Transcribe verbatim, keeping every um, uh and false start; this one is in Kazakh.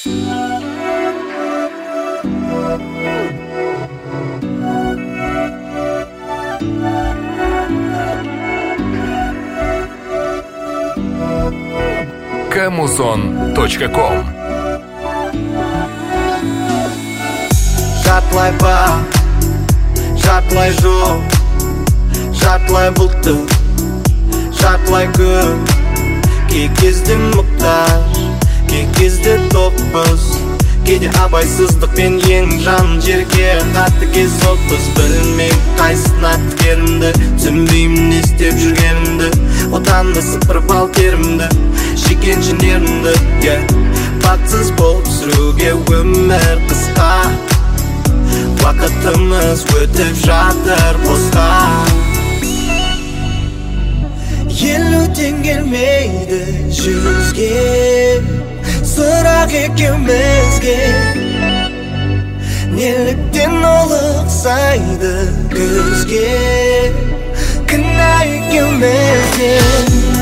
Камузон точка ком. Жартылай ба, жартылай жол, жартылай бұлтты, жартылай күн. Кей кезде мұқтаж, кей кезде топпыз. Кейде абайсыздықпен ең жан жерге қатты кез отпыз. Білмейм қайсына тікерімді, түсінбеймін не істеп жүргенімді. Отанды сыпырып ал терімді, жекен жинерімді, yeah. Бақытсыз болып сүруге өмір қысқа, уақытымыз өтіп жатыр босқа. Елуден келмейді жүзге, сұрақ екеумізге. Неліктен олықсайды күзге, кінә екеумізден.